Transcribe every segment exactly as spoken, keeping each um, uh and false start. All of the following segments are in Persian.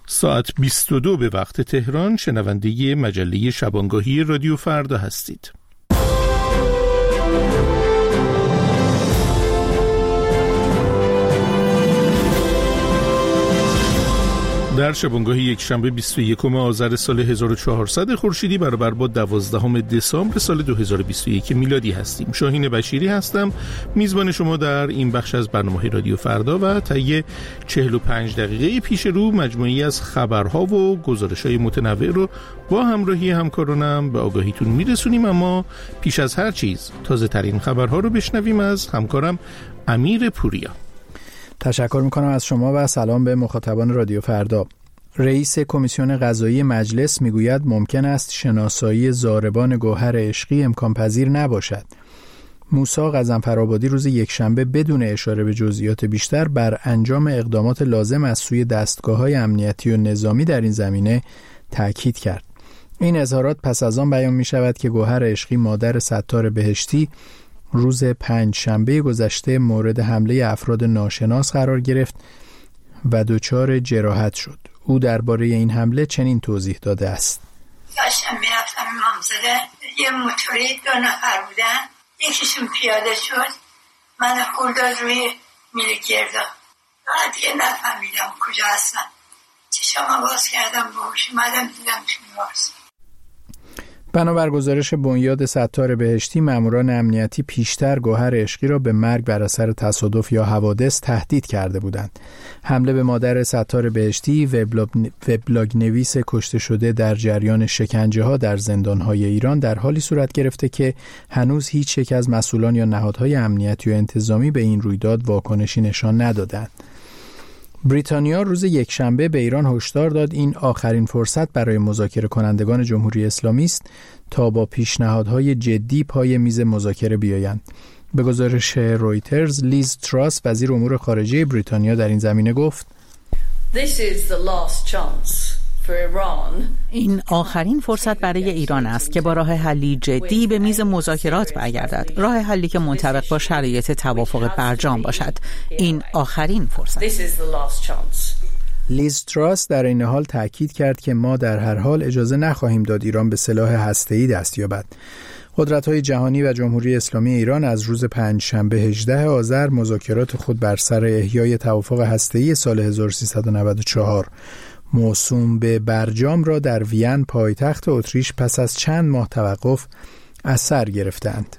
ساعت بیست و دو به وقت تهران شنونده مجله شبانگاهی رادیو فردا هستید. در شبانگاهی یک شنبه بیست و یکم آذر سال هزار و چهارصد خورشیدی برابر با دوازدهم دسامبر سال دو هزار و بیست و یک میلادی هستیم. شاهین بشیری هستم، میزبان شما در این بخش از برنامه رادیو فردا و طی چهل و پنج دقیقه پیش رو مجموعی از خبرها و گزارش‌های متنوع رو با همراهی همکارانم به آگاهیتون میرسونیم. اما پیش از هر چیز تازه ترین خبرها رو بشنویم از همکارم امیر پوریا. تشکر میکنم از شما و سلام به مخاطبان رادیو فردا. رئیس کمیسیون قضایی مجلس میگوید ممکن است شناسایی ضاربان گوهر عشقی امکان پذیر نباشد. موسی غضنفرآبادی روز یکشنبه بدون اشاره به جزئیات بیشتر بر انجام اقدامات لازم از سوی دستگاه‌های امنیتی و نظامی در این زمینه تأکید کرد. این اظهارات پس از آن بیان می‌شود که گوهر عشقی مادر ستار بهشتی روز پنج شنبه گذشته مورد حمله افراد ناشناس قرار گرفت و دچار جراحت شد. او درباره این حمله چنین توضیح داده است: داشتم میرفتم امامزاده، یه موتوری دو نفر بودن، یکیشون پیاده شد، من خورداد روی میل گردا، من دیگه نفهمیدم کجا هستم. چشمم باز کردم باهوش اومدم دیدم توی وارس. بنابر گزارش بنیاد ستار بهشتی، ماموران امنیتی پیشتر گوهر عشقی را به مرگ بر اثر تصادف یا حوادث تهدید کرده بودند. حمله به مادر ستار بهشتی، وبلاگ نویس کشته شده در جریان شکنجه ها در زندان های ایران، در حالی صورت گرفته که هنوز هیچ یک از مسئولان یا نهادهای امنیتی و انتظامی به این رویداد واکنشی نشان ندادند. بریتانیا روز یکشنبه به ایران هشدار داد این آخرین فرصت برای مذاکره کنندگان جمهوری اسلامی است تا با پیشنهادهای جدی پای میز مذاکره بیایند. به گزارش رویترز، لیز تراس وزیر امور خارجه بریتانیا در این زمینه گفت: This is the last chance. این آخرین فرصت برای ایران است که با راه حلی جدی به میز مذاکرات برگردد، راه حلی که منطبق با شرایط توافق برجام باشد. این آخرین فرصت. لیز تراس در این حال تأکید کرد که ما در هر حال اجازه نخواهیم داد ایران به سلاح هسته‌ای دست یابد. قدرت‌های جهانی و جمهوری اسلامی ایران از روز پنج شنبه هجدهم آذر مذاکرات خود بر سر احیای توافق هسته‌ای سال هزار و سیصد و نود و چهار موسوم به برجام را در وین پایتخت اتریش پس از چند ماه توقف از سر گرفتند.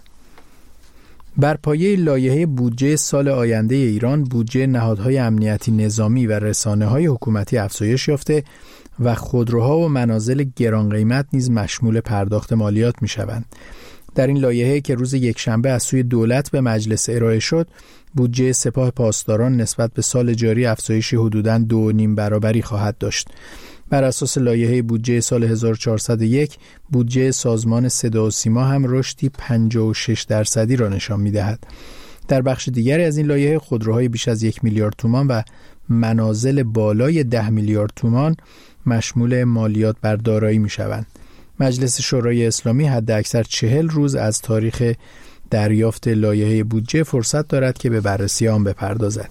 بر پایه لایحه بودجه سال آینده ایران، بودجه نهادهای امنیتی نظامی و رسانه‌های حکومتی افزایش یافته و خودروها و منازل گران قیمت نیز مشمول پرداخت مالیات می‌شوند. در این لایحه که روز یکشنبه از سوی دولت به مجلس ارائه شد، بودجه سپاه پاسداران نسبت به سال جاری افزایشی حدوداً دو و نیم برابری خواهد داشت. بر اساس لایحه بودجه سال هزار و چهارصد و یک، بودجه سازمان صدا و سیما هم رشدی پنجاه و شش درصدی را نشان می‌دهد. در بخش دیگری از این لایحه، خودروهای بیش از یک میلیارد تومان و منازل بالای ده میلیارد تومان مشمول مالیات بر دارایی می‌شوند. مجلس شورای اسلامی حداکثر چهل روز از تاریخ دریافت لایحه بودجه فرصت دارد که به بررسی آن بپردازد.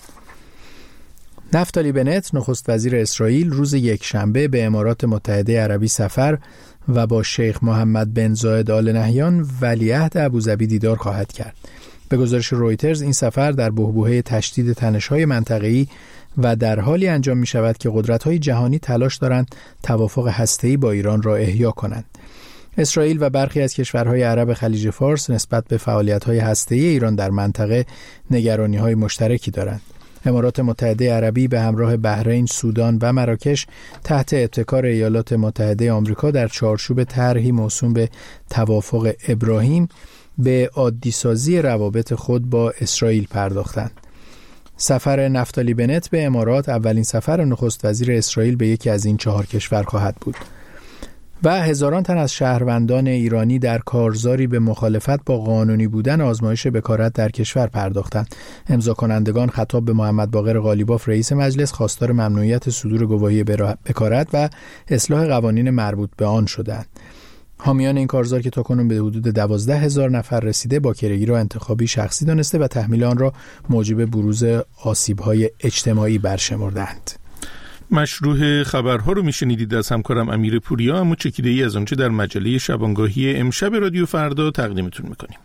نفتالی بنت، نخست وزیر اسرائیل، روز یکشنبه به امارات متحده عربی سفر و با شیخ محمد بن زاید آل نهیان ولیعهد ابوظبی دیدار خواهد کرد. به گزارش رویترز، این سفر در بحبوحه تشدید تنش‌های منطقه‌ای و در حالی انجام می شود که قدرت‌های جهانی تلاش دارند توافق هسته‌ای با ایران را احیا کنند. اسرائیل و برخی از کشورهای عرب خلیج فارس نسبت به فعالیت‌های هسته‌ای ایران در منطقه نگرانی‌های مشترکی دارند. امارات متحده عربی به همراه بحرین، سودان و مراکش تحت ابتکار ایالات متحده آمریکا در چارچوب طرحی موسوم به توافق ابراهیم به عادی‌سازی روابط خود با اسرائیل پرداختند. سفر نفتالی بنت به امارات اولین سفر نخست وزیر اسرائیل به یکی از این چهار کشور خواهد بود. و هزاران تن از شهروندان ایرانی در کارزاری به مخالفت با قانونی بودن آزمایش بکارت در کشور پرداختند. امضا کنندگان خطاب به محمد باقر قالیباف رئیس مجلس خواستار ممنوعیت صدور گواهی بکارت و اصلاح قوانین مربوط به آن شدند. حامیان این کارزار که تاکنون به حدود دوازده هزار نفر رسیده، باکرگی را انتخابی شخصی دانسته و تحمیل آن را موجب بروز آسیب‌های اجتماعی برشمردند. مشروح خبرها رو میشنیدید از همکارم امیر پوریا، اما چکیده ای از آنچه در مجله شبانگاهی امشب رادیو فردا تقدیمتون میکنیم.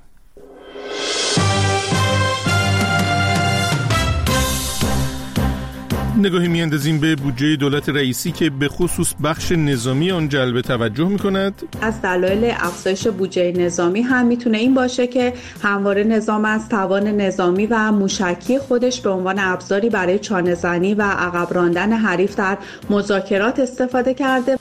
نگاهی میاندازیم به بودجه دولت رئیسی که به خصوص بخش نظامی آن جلب توجه میکند. از دلایل افزایش بودجه نظامی هم میتونه این باشه که همواره نظام از توان نظامی و موشکی خودش به عنوان ابزاری برای چانه‌زنی و عقب راندن حریف در مذاکرات استفاده کرده.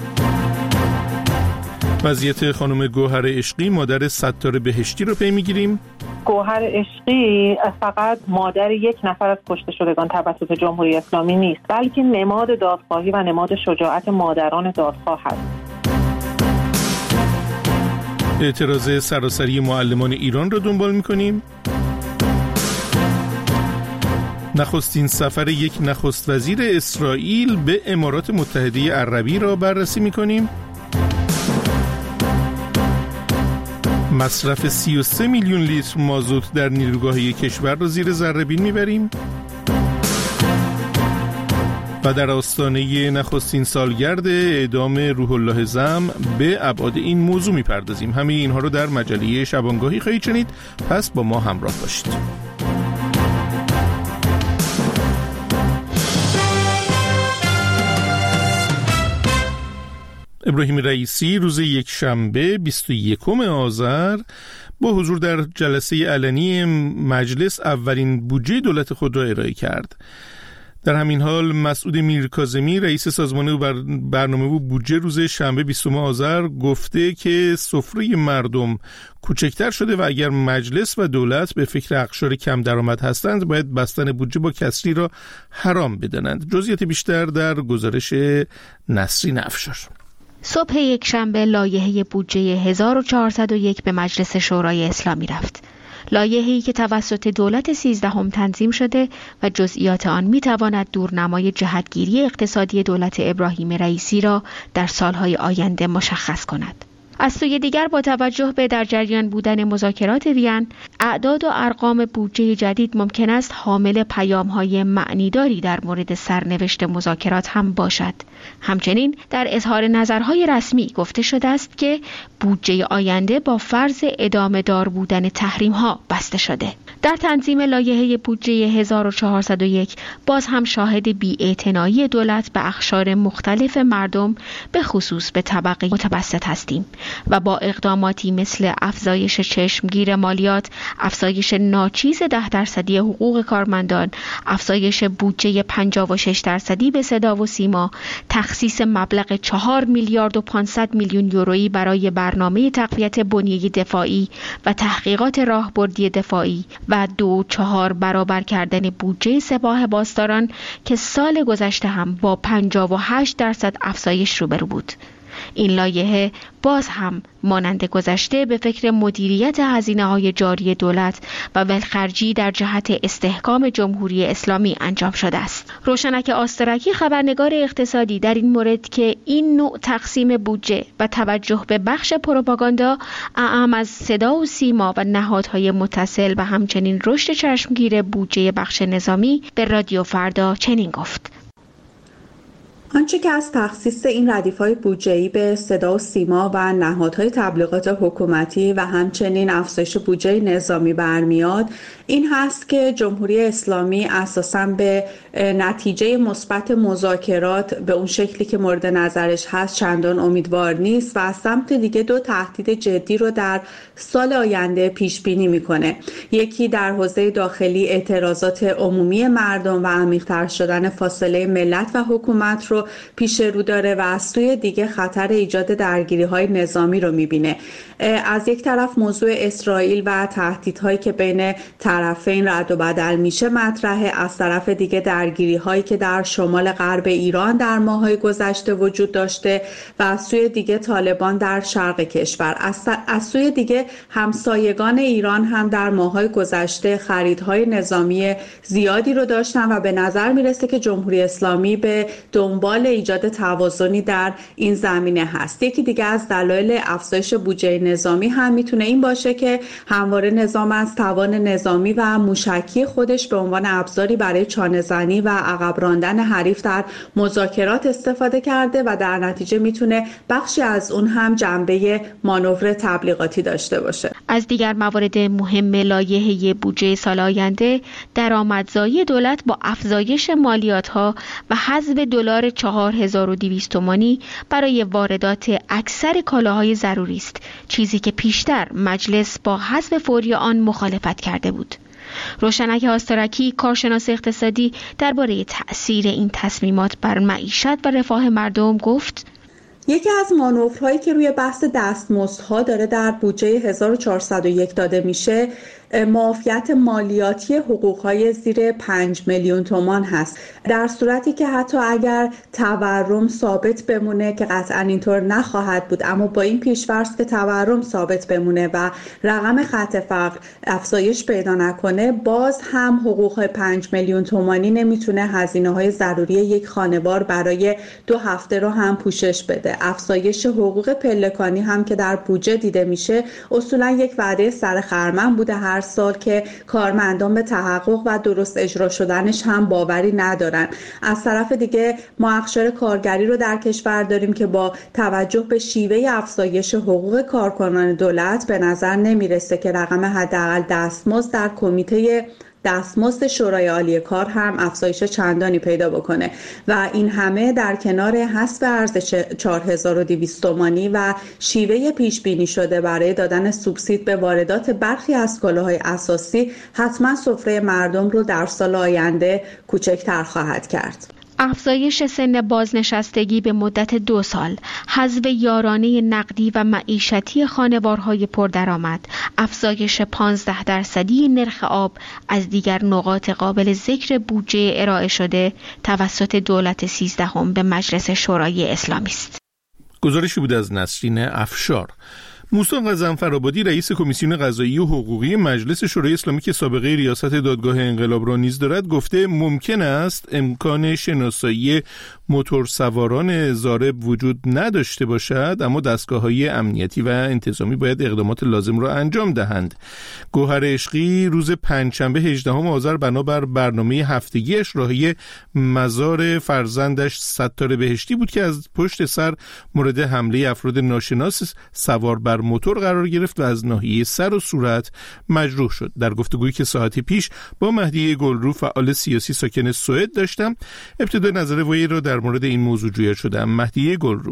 وضعیت خانم گوهر عشقی مادر ستار بهشتی رو پی میگیریم. گوهر عشقی فقط مادر یک نفر از کشته شدگان توسط جمهوری اسلامی نیست، بلکه نماد دادخواهی و نماد شجاعت مادران دادخواه است. اعتراض سراسری معلمان ایران رو دنبال میکنیم. نخستین سفر یک نخست وزیر اسرائیل به امارات متحده عربی را بررسی میکنیم. مصرف سی و سه میلیون لیتر مازوت در نیروگاهی کشور را زیر ذره‌بین میبریم و در آستانه نخستین سالگرد اعدام روح الله زم به ابعاد این موضوع میپردازیم. همه اینها رو در مجله شبانگاهی خواهید شنید، پس با ما همراه باشید. ابراهیم رئیسی روز یک شنبه بیست و یکم آذر با حضور در جلسه علنی مجلس اولین بودجه دولت خود را ارائه کرد. در همین حال مسعود میرکاظمی رئیس سازمان برنامه و بودجه روز شنبه بیستم آذر گفته که سفره مردم کوچکتر شده و اگر مجلس و دولت به فکر اقشار کم درآمد هستند باید بستن بودجه با کسری را حرام بدانند. جزئیات بیشتر در گزارش نسرین افشار. صبح یک شنبه لایحه بودجه هزار و چهارصد و یک به مجلس شورای اسلامی رفت. لایحه‌ای که توسط دولت سیزدهم تنظیم شده و جزئیات آن می‌تواند دورنمای جهتگیری اقتصادی دولت ابراهیم رئیسی را در سالهای آینده مشخص کند. از سوی دیگر با توجه به در جریان بودن مذاکرات وین، اعداد و ارقام بودجه جدید ممکن است حامل پیام‌های معنیداری در مورد سرنوشت مذاکرات هم باشد. همچنین در اظهار نظرهای رسمی گفته شده است که بودجه آینده با فرض ادامه دار بودن تحریم‌ها بسته شده. در تنظیم لایحه بودجه هزار و چهارصد و یک باز هم شاهد بی‌اعتنایی دولت به اقشار مختلف مردم به خصوص به طبقه متوسط هستیم و با اقداماتی مثل افزایش چشمگیر مالیات، افزایش ناچیز ده درصدی حقوق کارمندان، افزایش بودجه پنجاه و شش درصدی به صدا و سیما، تخصیص مبلغ چهار میلیارد و پانصد میلیون یورویی برای برنامه تقویت بنیه دفاعی و تحقیقات راهبردی دفاعی و دو چهار برابر کردن بودجه سپاه پاسداران که سال گذشته هم با پنجاه و هشت درصد افزایش روبرو بود. این لایحه باز هم مانند گذشته به فکر مدیریت هزینه‌های جاری دولت و ولخرجی در جهت استحکام جمهوری اسلامی انجام شده است. روشنک آسترکی خبرنگار اقتصادی در این مورد که این نوع تقسیم بودجه و توجه به بخش پروپاگاندا اعم از صدا و سیما و نهادهای متصل و همچنین رشد چشمگیر بودجه بخش نظامی به رادیو فردا چنین گفت: آنچه که از تخصیص این ردیف‌های بودجه‌ای به صدا و سیما و نهادهای تبلیغات حکومتی و همچنین افزایش بودجه نظامی برمیاد این هست که جمهوری اسلامی اساساً به نتیجه مثبت مذاکرات به اون شکلی که مورد نظرش هست چندان امیدوار نیست و از سمت دیگه دو تهدید جدی رو در سال آینده پیش بینی میکنه. یکی در حوزه داخلی اعتراضات عمومی مردم و عمیق‌تر شدن فاصله ملت و حکومت رو پیش رو داره و از سوی دیگه خطر ایجاد درگیری‌های نظامی رو میبینه. از یک طرف موضوع اسرائیل و تهدیدهایی که بین طرفین رد و بدل میشه مطرحه، از طرف دیگه درگیری‌هایی که در شمال غرب ایران در ماه‌های گذشته وجود داشته و از سوی دیگه طالبان در شرق کشور. از, از سوی دیگه همسایگان ایران هم در ماه‌های گذشته خریدهای نظامی زیادی رو داشتن و به نظر میرسه که جمهوری اسلامی به دنبال دنبال ایجاد توازنی در این زمینه هست. یکی دیگه از دلایل افزایش بودجه نظامی هم میتونه این باشه که همواره نظام از توان نظامی و موشکی خودش به عنوان ابزاری برای چانه‌زنی و عقب راندن حریف در مذاکرات استفاده کرده و در نتیجه میتونه بخشی از اون هم جنبه مانور تبلیغاتی داشته باشه. از دیگر موارد مهم لایحه بودجه سال آینده درآمدزایی دولت با افزایش مالیات‌ها و حذف دلار چهار هزار و دویست تومانی برای واردات اکثر کالاهای ضروری است، چیزی که پیشتر مجلس با حذف فوری آن مخالفت کرده بود. روشنک آسترکی، کارشناس اقتصادی، درباره تأثیر این تصمیمات بر معیشت و رفاه مردم گفت: یکی از مانورهایی که روی بحث دستمزدها داره در بودجه هزار و چهارصد و یک داده میشه معافیت مالیاتی حقوقهای زیر پنج میلیون تومان هست. در صورتی که حتی اگر تورم ثابت بمونه که قطعا اینطور نخواهد بود، اما با این پیش‌فرض که تورم ثابت بمونه و رقم خط فقر افزایش پیدا نکنه، باز هم حقوقهای پنج میلیون تومانی نمیتونه هزینه‌های ضروری یک خانوار برای دو هفته رو هم پوشش بده. افزایش حقوق پلکانی هم که در بودجه دیده میشه اصولا یک وعده سرخرمن بوده هر سال که کارمندان به تحقق و درست اجرا شدنش هم باوری ندارن. از طرف دیگه ما اقشار کارگری رو در کشور داریم که با توجه به شیوه افزایش حقوق کارکنان دولت به نظر نمیرسه که رقم حداقل دستمزد در کمیته دستمزد شورای عالی کار هم افزایش چندانی پیدا بکنه و این همه در کنار حذف ارز چهار هزار و دویست تومانی و شیوه پیش بینی شده برای دادن سوبسید به واردات برخی از کالاهای اساسی حتما سفره مردم رو در سال آینده کوچکتر خواهد کرد. افزایش سن بازنشستگی به مدت دو سال، حذف یارانه نقدی و معیشتی خانوارهای پردرآمد، افزایش پانزده درصدی نرخ آب از دیگر نقاط قابل ذکر بودجه ارائه شده توسط دولت سیزدهم به مجلس شورای اسلامی است. گزارشی بود از نسرین افشار. موسی غضنفرآبادی رئیس کمیسیون قضایی و حقوقی مجلس شورای اسلامی که سابقه ریاست دادگاه انقلاب را نیز دارد گفته ممکن است امکان شناسایی موتورسواران ضارب وجود نداشته باشد، اما دستگاه‌های امنیتی و انتظامی باید اقدامات لازم را انجام دهند. گوهر عشقی روز پنجشنبه هجدهم آذر بنابر برنامه هفتگیش راهی مزار فرزندش ستاره بهشتی بود که از پشت سر مورد حمله افراد ناشناس سوار بر موتور قرار گرفت و از ناحیه سر و صورت مجروح شد. در گفتگویی که ساعتی پیش با مهدی گلرو فعال سیاسی ساکن سوئد داشتم، ابتدا نظر وی را در مورد این موضوع جویا شدم. مهدی گلرو: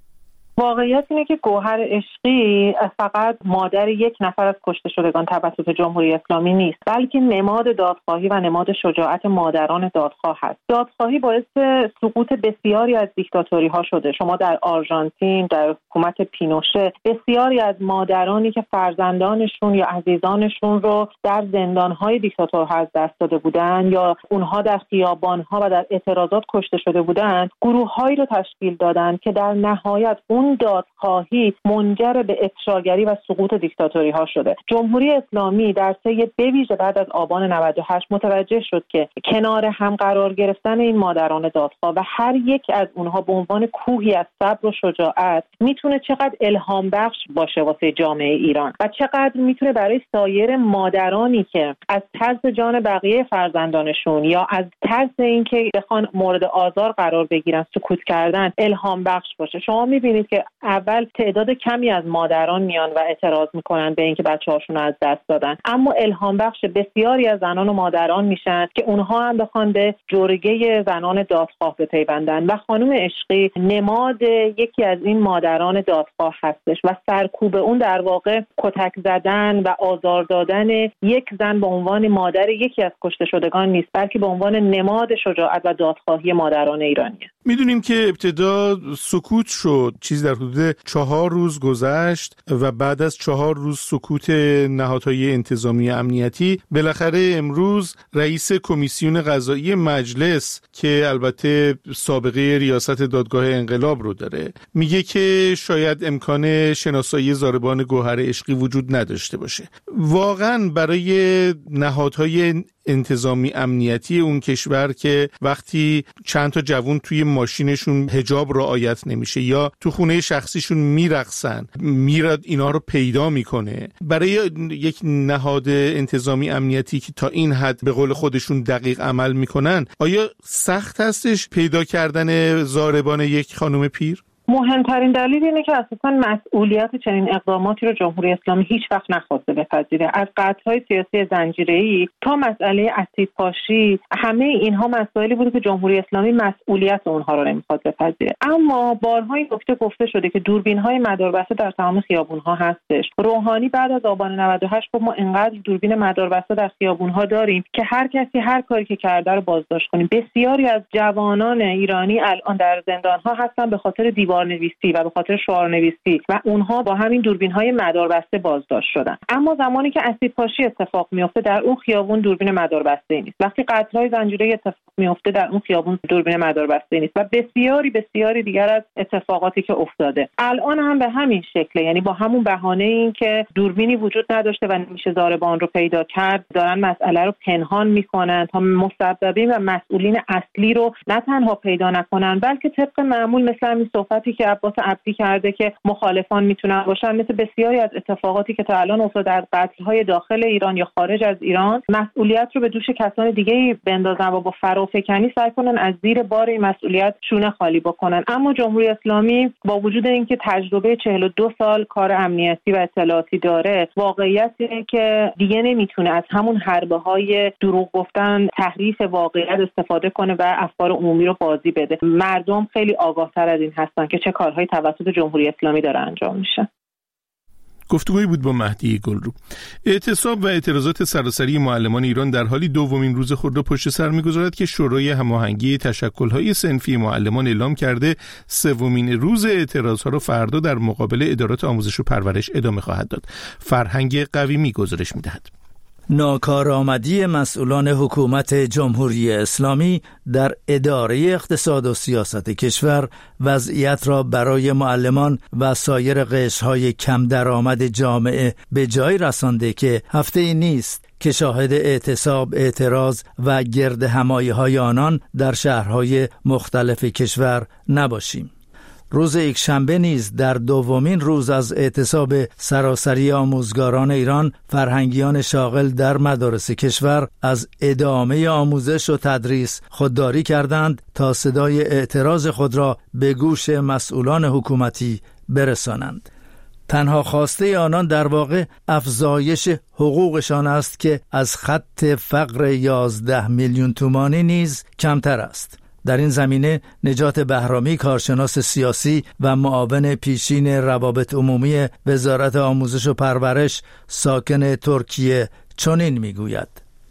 واقعیت اینه که گوهر عشقی فقط مادر یک نفر از کشته شدگان توسط جمهوری اسلامی نیست، بلکه نماد دادخواهی و نماد شجاعت مادران دادخواه هست. دادخواهی باعث سقوط بسیاری از دیکتاتوری ها شده. شما در آرژانتین، در حکومت پینوشه، بسیاری از مادرانی که فرزندانشون یا عزیزانشون رو در زندان‌های دیکتاتورها از دست داده بودن یا اونها در خیابان‌ها و در اعتراضات کشته شده بودند، گروه‌هایی رو تشکیل دادن که در نهایت اون دادخواهی منجر به افشاگری و سقوط دیکتاتوری ها شده. جمهوری اسلامی در طی به ویژه بعد از آبان نود و هشت متوجه شد که کنار هم قرار گرفتن این مادران دادخواه و هر یک از اونها به عنوان کوهی از صبر و شجاعت میتونه چقدر الهام بخش باشه واسه جامعه ایران و چقدر میتونه برای سایر مادرانی که از ترس جان بقیه فرزندانشون یا از ترس اینکه بخوان مورد آزار قرار بگیرن سکوت کردن الهام بخش باشه. شما میبینید که اول تعداد کمی از مادران میان و اعتراض میکنن به اینکه بچه‌هاشون رو از دست دادن، اما الهام بخش بسیاری از زنان و مادران میشن که اونها هم بخوان به جرگه زنان دادخواه بپیوندن و خانم عشقی نماد یکی از این مادران دادخواه هستش و سرکوب اون در واقع کتک زدن و آزار دادن یک زن به عنوان مادر یکی از کشته شدگان نیست، بلکه به عنوان نماد شجاعت و دادخواهی مادران ایرانیه. میدونیم که ابتدا سکوت شد، چیز در حدود چهار روز گذشت و بعد از چهار روز سکوت نهادهای انتظامی امنیتی بالاخره امروز رئیس کمیسیون قضایی مجلس که البته سابقه ریاست دادگاه انقلاب رو داره میگه که شاید امکان شناسایی ضاربان گوهر عشقی وجود نداشته باشه. واقعا برای نهادهای انتظامی امنیتی اون کشور که وقتی چند تا جوون توی ماشینشون حجاب رعایت نمیشه یا تو خونه شخصیشون میرقصن، میراد اینا رو پیدا میکنه. برای یک نهاد انتظامی امنیتی که تا این حد به قول خودشون دقیق عمل میکنن، آیا سخت هستش پیدا کردن ضاربان یک خانم پیر؟ مهمترین دلیل اینه که اساساً مسئولیت چنین اقداماتی رو جمهوری اسلامی هیچ وقت نخواسته بپذیره. از قطع‌های سیاسی زنجیره‌ای تا مسئله اسیدپاشی، همه اینها مسائلی بوده که جمهوری اسلامی مسئولیت اونها رو نمیخواد بپذیره. اما بارها این نکته گفته شده که دوربین‌های مداربسته در تمام خیابون‌ها هستش. روحانی بعد از آبان نود و هشت گفت ما انقدر دوربین مداربسته در خیابون‌ها داریم که هر کسی هر کاری که کرده رو بازداشت کنیم. بسیاری از جوانان ایرانی الان در زندان‌ها هستن به خاطر دیوار نویسی و به خاطر شعار نویسی و اونها با همین دوربین‌های مداربسته بازداشت شدن. اما زمانی که اسیدپاشی اتفاق میفته در اون خیابون دوربین مداربسته نیست. وقتی قتل‌های زنجیره‌ای اتفاق میفته در اون خیابون دوربین مداربسته نیست و بسیاری بسیاری دیگر از اتفاقاتی که افتاده. الان هم به همین شکله، یعنی با همون بهانه این که دوربینی وجود نداشته و نمیشه ضاربان رو پیدا کرد، دارن مسئله رو پنهان میکنن تا مسببین و مسئولین اصلی رو نه تنها پیدا نکنن بلکه طبق معمول مثل همین صحبتی که عباس عبدی کرده که مخالفان میتونن باشن، مثل بسیاری از اتفاقاتی که تا الان افتاده در قتل‌های داخل ایران یا خارج از ایران، مسئولیت رو به دوش کسان دیگه‌ای بندازن و با فرافکنی سعی کنن از زیر بار این مسئولیت شونه خالی بکنن. اما جمهوری اسلامی با وجود اینکه تجربه چهل و دو سال کار امنیتی و اطلاعاتی داره، واقعیت اینه که دیگه نمیتونه از همون حربه‌های دروغ گفتن، تحریف واقعیت استفاده کنه و افکار عمومی رو بازی بده. مردم خیلی آگاه‌تر از این هستن که چه کارهایی توسط جمهوری اسلامی داره انجام میشه. گفتگویی بود با مهدی گلرو. اعتصاب و اعتراضات سراسری معلمان ایران در حالی دومین روز خود را پشت سر می‌گذارد که شورای هماهنگی تشکل‌های صنفی معلمان اعلام کرده سومین روز اعتراض‌ها را فردا در مقابل ادارات آموزش و پرورش ادامه خواهد داد. فرهنگ قویمی گزارش می‌دهد. ناکارآمدی مسئولان حکومت جمهوری اسلامی در اداره اقتصاد و سیاست کشور وضعیت را برای معلمان و سایر قشرهای کم درآمد جامعه به جای رسانده که هفته‌ای نیست که شاهد اعتصاب، اعتراض و گرد همایی‌های آنان در شهرهای مختلف کشور نباشیم. روز یکشنبه نیز در دومین روز از اعتصاب سراسری آموزگاران ایران، فرهنگیان شاغل در مدارس کشور از ادامه آموزش و تدریس خودداری کردند تا صدای اعتراض خود را به گوش مسئولان حکومتی برسانند. تنها خواسته آنان در واقع افزایش حقوقشان است که از خط فقر یازده میلیون تومانی نیز کمتر است. در این زمینه نجات بهرامی، کارشناس سیاسی و معاون پیشین روابط عمومی وزارت آموزش و پرورش ساکن ترکیه، چنین میگوید: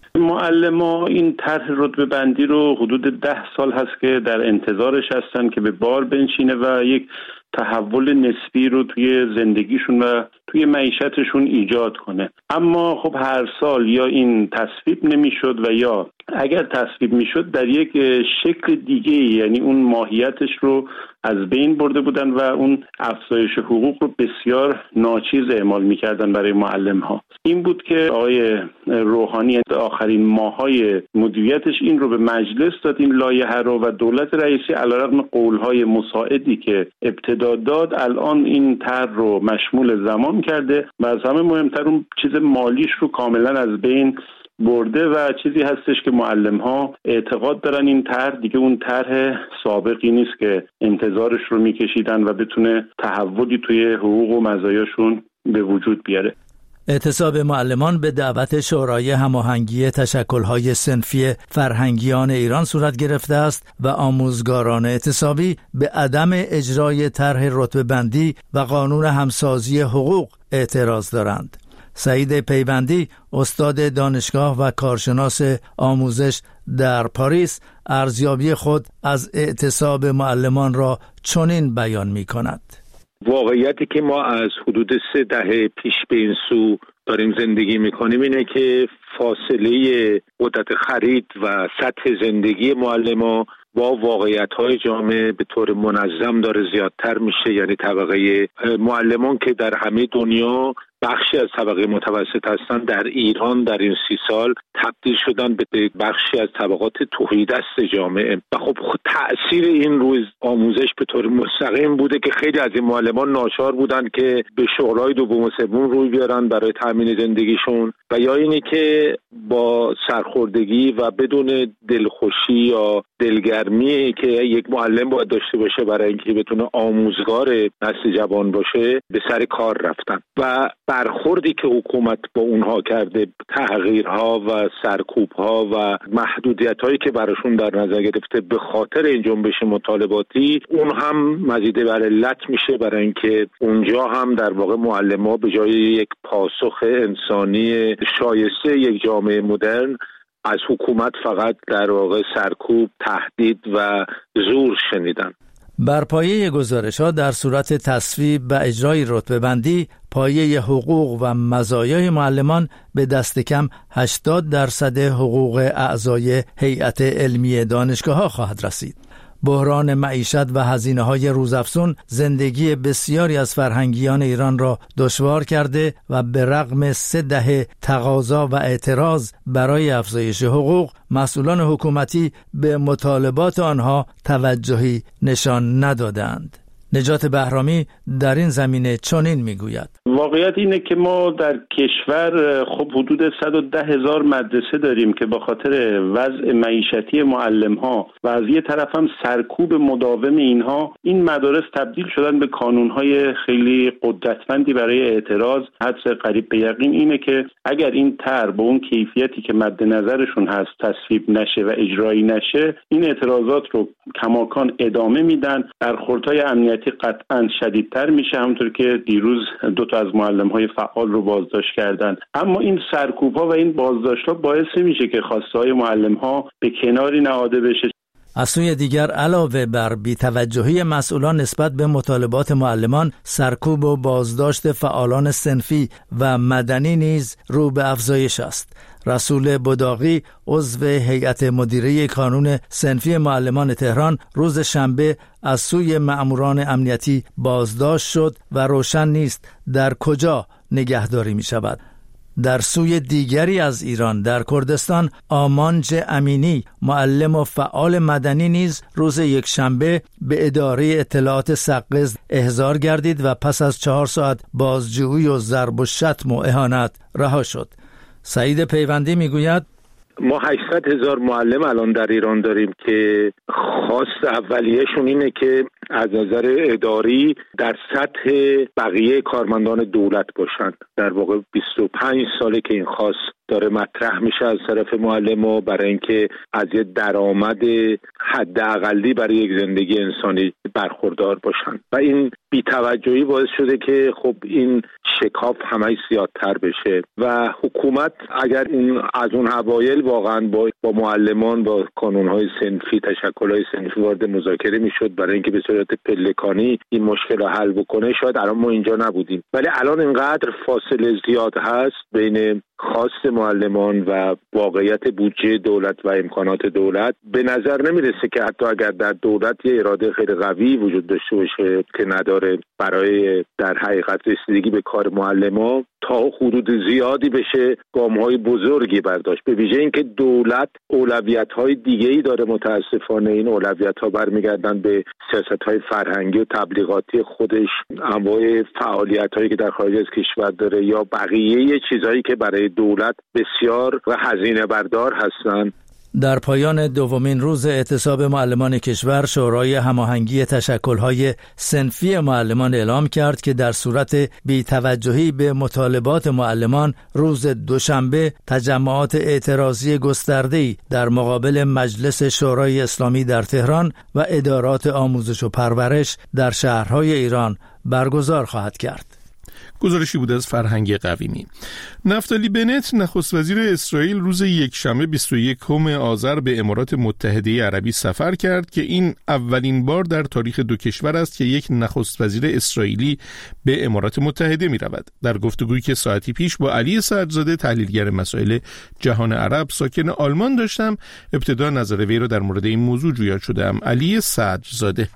معلما این طرح رتبه بندی رو حدود ده سال هست که در انتظارش هستن که به بار بنشینه و یک تحول نسبی رو توی زندگیشون و توی معیشتشون ایجاد کنه. اما خب هر سال یا این تصویب نمیشد و یا اگر تصویب میشد در یک شکل دیگه، یعنی اون ماهیتش رو از بین برده بودن و اون افزایش حقوق رو بسیار ناچیز اعمال میکردن برای معلم ها. این بود که آقای روحانی آخرین ماهای مدیریتش این رو به مجلس داد، این لایحه رو، و دولت رئیسی علیرغم قولهای مساعدی که ابتدا داد الان این طرح رو مشمول زمان کرده و از همه مهمتر اون چیز مالیش رو کاملا از بین برده و چیزی هستش که معلم ها اعتقاد دارن این طرح دیگه اون طرح سابقی نیست که انتظارش رو میکشیدن و بتونه تحولی توی حقوق و مزایاشون به وجود بیاره. اعتصاب معلمان به دعوت شورای هماهنگی تشکل‌های صنفی فرهنگیان ایران صورت گرفته است و آموزگاران اعتصابی به عدم اجرای طرح رتبه بندی و قانون همسازی حقوق اعتراض دارند. سعید پیوندی، استاد دانشگاه و کارشناس آموزش در پاریس، ارزیابی خود از اعتصاب معلمان را چنین بیان می‌کند: واقعیتی که ما از حدود سه دهه پیش به این سو داریم زندگی میکنیم اینه که فاصله قدرت خرید و سطح زندگی معلمان با واقعیت‌های جامعه به طور منظم داره زیادتر میشه. یعنی طبقه معلمان که در همه دنیا بخشی از طبقه متوسط هستند در ایران در این سی سال تبدیل شدن به بخشی از طبقات توحیدست جامعه و خب تأثیر این روی آموزش به طور مستقیم بوده که خیلی از این معلمان ناچار بودن که به شغلای دوم و سوم روی بیارن برای تامین زندگیشون و یا اینه که با سرخوردگی و بدون دلخوشی یا دلگرمی که یک معلم باید داشته باشه برای اینکه بتونه آموزگار نسل جوان باشه به سر کار رفتن و برخوردی که حکومت با اونها کرده، تغییرها و سرکوبها و محدودیت‌هایی که براشون در نظر گرفته به خاطر این جنبش مطالباتی، اون هم مزید بر علت میشه برای اینکه اونجا هم در واقع معلم‌ها به جای یک پاسخ انسانی شایسته یک جامعه مدرن از حکومت فقط در واقع سرکوب، تهدید و زور شنیدن. بر پایه گزارش‌ها در صورت تصویب و اجرای رتبه بندی، پایه حقوق و مزایای معلمان به دست کم هشتاد درصد حقوق اعضای هیئت علمی دانشگاه‌ها خواهد رسید. بحران معیشت و هزینه‌های روزافزون زندگی بسیاری از فرهنگیان ایران را دشوار کرده و به رغم سه دهه تقاضا و اعتراض برای افزایش حقوق، مسئولان حکومتی به مطالبات آنها توجهی نشان ندادند. نجات بهرامی در این زمینه چنین میگوید: واقعیت اینه که ما در کشور خب حدود صد و ده هزار مدرسه داریم که با خاطر وضع معیشتی معلم‌ها و از یه طرف هم سرکوب مداوم اینها، این مدارس تبدیل شدن به کانون‌های خیلی قدرتمندی برای اعتراض. حدس قریب به یقین اینه که اگر این طرح با اون کیفیتی که مد نظرشون هست تصویب نشه و اجرایی نشه، این اعتراضات رو کماکان ادامه میدن. برخوردهای امنیتی قطعاً شدیدتر میشه، همونطور که دیروز دو تا از معلم‌های فعال رو بازداشت کردن. اما این سرکوب‌ها و این بازداشت‌ها باعث میشه که خواسته‌های معلم‌ها به کناری نهاده بشه. از سوی دیگر علاوه بر بی‌توجهی مسئولان نسبت به مطالبات معلمان، سرکوب و بازداشت فعالان صنفی و مدنی نیز رو به افزایش است. رسول بداغی، عضو هیئت مدیره کانون صنفی معلمان تهران، روز شنبه از سوی مأموران امنیتی بازداشت شد و روشن نیست در کجا نگهداری می شود. در سوی دیگری از ایران، در کردستان، آمانج امینی، معلم و فعال مدنی نیز روز یک شنبه به اداره اطلاعات سقز احضار گردید و پس از چهار ساعت بازجویی و ضرب و شتم و اهانت رها شد. سعید پیوندی میگوید: ما هشتصد هزار معلم الان در ایران داریم که خواست اولیه‌شون اینه که از نظر اداری در سطح بقیه کارمندان دولت باشند. در واقع بیست و پنج ساله که این خواست داره مطرح میشه از طرف معلم‌ها برای اینکه از یه درآمد حداقلی برای یک زندگی انسانی برخوردار باشن و این بی‌توجهی باعث شده که خب این شکاف همه زیادتر بشه و حکومت اگر اون از اون اوایل واقعا با با معلمان با کانون‌های صنفی، تشکل‌های صنفی وارد مذاکره میشد برای اینکه به صورت پلکانی این مشکل رو حل بکنه، شاید الان ما اینجا نبودیم. ولی الان اینقدر فاصله زیاد هست بین خواست معلمان و واقعیت بودجه دولت و امکانات دولت، به نظر نمیرسه که حتی اگر در دولت یه اراده خیلی قوی وجود داشته باشه که نداره برای در حقیقت رسیدگی به کار معلمان تا حدود زیادی بشه گام‌های بزرگی برداشت. به ویژه اینکه دولت اولویت‌های دیگه‌ای داره، متاسفانه این اولویت‌ها برمیگردن به سیاست‌های فرهنگی و تبلیغاتی خودش، انواع فعالیت‌هایی که در خارج از کشور داره یا بقیه چیزهایی که برای دولت بسیار و هزینه بردار هستند. در پایان دومین روز اعتصاب معلمان کشور، شورای هماهنگی تشکل‌های صنفی معلمان اعلام کرد که در صورت بی‌توجهی به مطالبات معلمان، روز دوشنبه تجمعات اعتراضی گسترده‌ای در مقابل مجلس شورای اسلامی در تهران و ادارات آموزش و پرورش در شهرهای ایران برگزار خواهد کرد. گزارشی بود از فرهنگ قویمی. نفتالی بنت، نخست وزیر اسرائیل، روز یکشنبه بیست و یکم آذر به امارات متحده عربی سفر کرد که این اولین بار در تاریخ دو کشور است که یک نخست وزیر اسرائیلی به امارات متحده می رود. در گفتگویی که ساعتی پیش با علی صدرزاده، تحلیلگر مسائل جهان عرب ساکن آلمان داشتم، ابتدا نظر وی را در مورد این موضوع جویا شدم. علی صدرزاده: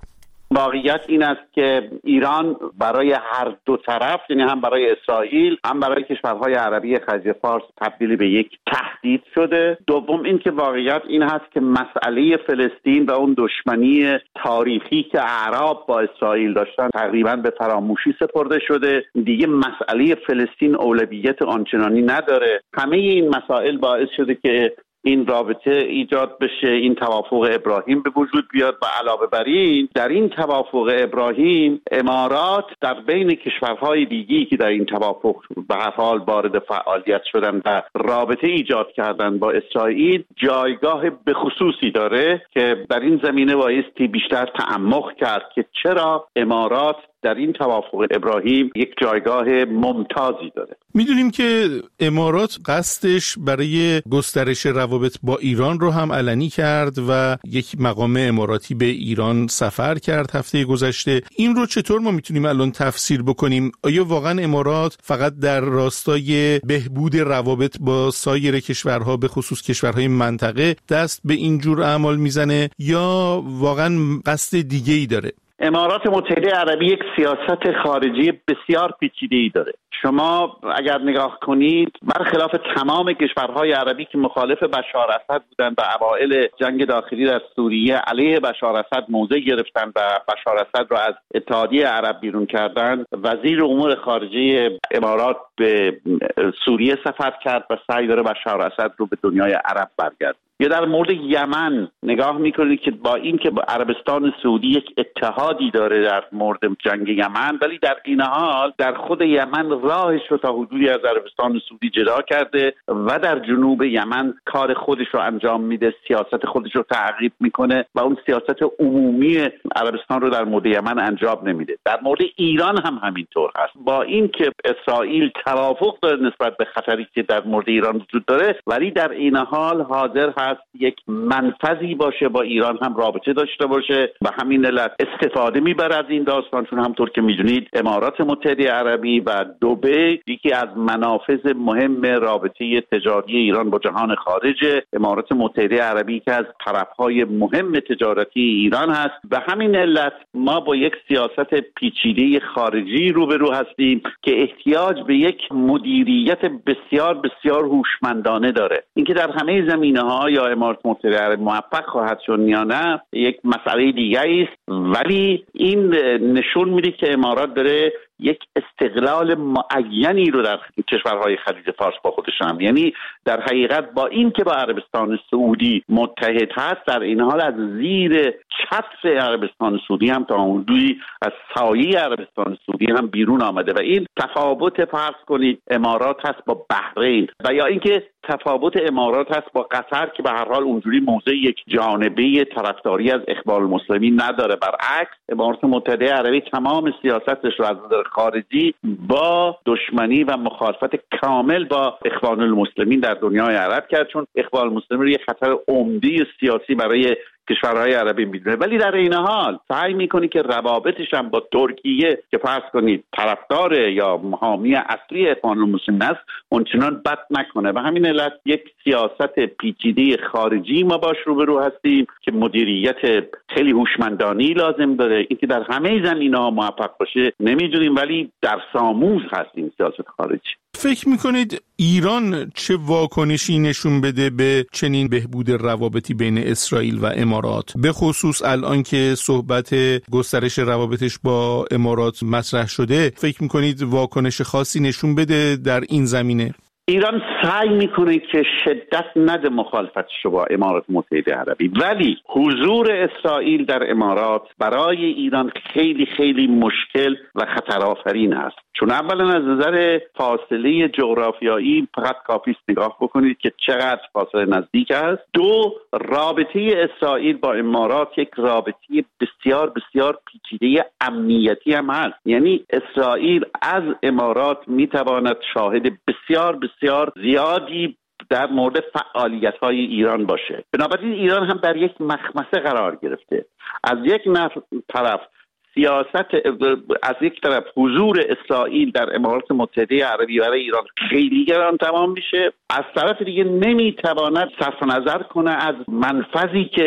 واقعیت این است که ایران برای هر دو طرف، یعنی هم برای اسرائیل هم برای کشورهای عربی خلیج فارس، تبدیل به یک تهدید شده. دوم این که واقعیت این هست که مسئله فلسطین و اون دشمنی تاریخی که اعراب با اسرائیل داشتن تقریبا به فراموشی سپرده شده. دیگه مسئله فلسطین اولویت آنچنانی نداره. همه این مسائل باعث شده که این رابطه ایجاد بشه، این توافق ابراهیم به وجود بیاد و علاوه بر این در این توافق ابراهیم امارات در بین کشورهای دیگی که در این توافق به هر حال وارد فعالیت شدن و رابطه ایجاد کردن با اسرائیل جایگاه به خصوصی داره که در این زمینه بایستی بیشتر تعمق کرد که چرا امارات در این توافق ابراهیم یک جایگاه ممتازی داره. میدونیم که امارات قصدش برای گسترش روابط با ایران رو هم علنی کرد و یک مقام اماراتی به ایران سفر کرد هفته گذشته. این رو چطور ما میتونیم الان تفسیر بکنیم؟ آیا واقعا امارات فقط در راستای بهبود روابط با سایر کشورها به خصوص کشورهای منطقه دست به این جور اعمال میزنه یا واقعا قصد دیگه‌ای داره؟ امارات متحده عربی یک سیاست خارجی بسیار پیچیده‌ای داره. شما اگر نگاه کنید برخلاف تمام کشورهای عربی که مخالف بشار اسد بودند و اوایل جنگ داخلی در سوریه علیه بشار اسد موضع گرفتند و بشار اسد را از اتحادیه عرب بیرون کردند، وزیر امور خارجه امارات به سوریه سفر کرد و سعی داره بشار اسد رو به دنیای عرب برگردونه. یا در مورد یمن نگاه میکنید که با این که با عربستان سعودی یک اتحادی داره در مورد جنگ یمن، ولی در این حال در خود یمن راهش رو تا حدودی از عربستان سعودی جدا کرده و در جنوب یمن کار خودش رو انجام میده، سیاست خودش رو تعقیب میکنه و اون سیاست عمومی عربستان رو در مورد یمن انجام نمیده. در مورد ایران هم همینطور هست. با این که اسرائیل توافق داره نسبت به خطری که در مورد ایران وجود داره، ولی در این حال حاضر هست یک منفذی باشه با ایران هم رابطه داشته باشه و همین علت استفاده میبره از این داستان، چون همطور که میدونید امارات متحده عربی و دبی یکی از منافذ مهم رابطه تجاری ایران با جهان خارجه. امارات متحده عربی که از طرفهای مهم تجارتی ایران هست و همین علت ما با یک سیاست پیچیده خارجی روبرو هستیم که احتیاج به یک مدیریت بسیار بسیار هوشمندانه داره. اینکه در همه زمینه‌ها یا امارات متحده عربی موفق خواهد شد یا نه یک مسئله دیگه است، ولی این نشون میده که امارات داره یک استقلال معینی رو در کشورهای خلیج فارس با خودش هم، یعنی در حقیقت با این که با عربستان سعودی متحد هست در این حال از زیر چتر عربستان سعودی هم تا حدودی از سایه عربستان سعودی هم بیرون آمده و این تفاوت فرض کنید امارات هست با بحرین و یا اینکه تفاوت امارات هست با قطر که به هر حال اونجوری موضع یک جانبه طرفداری از اخوان المسلمین نداره. برعکس امارات متحده عربی تمام سیاستش رو از نظر خارجی با دشمنی و مخالفت کامل با اخوان المسلمین در دنیای عرب کرد، چون اخوان المسلمین رو یک خطر عمده سیاسی برای کشورهای عربی میدونه، ولی در این حال سعی میکنه که روابطش هم با ترکیه که فرض کنید طرفدار یا حامی اصلی اخوان المسلمین است اونچنان بد نکنه و همین علت یک سیاست پیچیده خارجی ما باش روبرو هستیم که مدیریت خیلی هوشمندانه لازم داره. اینکه در همه زمینه‌ها موفق باشه نمیدونیم، ولی در ساموز هستیم سیاست خارجی. فکر میکنید ایران چه واکنشی نشون بده به چنین بهبود روابطی بین اسرائیل و امارات، به خصوص الان که صحبت گسترش روابطش با امارات مطرح شده؟ فکر میکنید واکنش خاصی نشون بده در این زمینه؟ ایران سعی میکنه که شدت نده مخالفتش با امارات متحده عربی، ولی حضور اسرائیل در امارات برای ایران خیلی خیلی مشکل و خطرآفرین است. چون اولا از نظر فاصله جغرافیایی فقط کافی است نگاه بکنید که چقدر فاصله نزدیک است. دو، رابطه اسرائیل با امارات یک رابطه بسیار بسیار پیچیده امنیتی هم هست، یعنی اسرائیل از امارات میتواند شاهد بسیار بسیار زیادی در مورد فعالیت‌های ایران باشه. بنابراین ایران هم در یک مخمسه قرار گرفته. از یک طرف سیاست، از یک طرف حضور اسرائیل در امارات متحده عربی برای ایران خیلی گران تمام میشه، از طرف دیگه نمیتواند صرف نظر کنه از منفذی که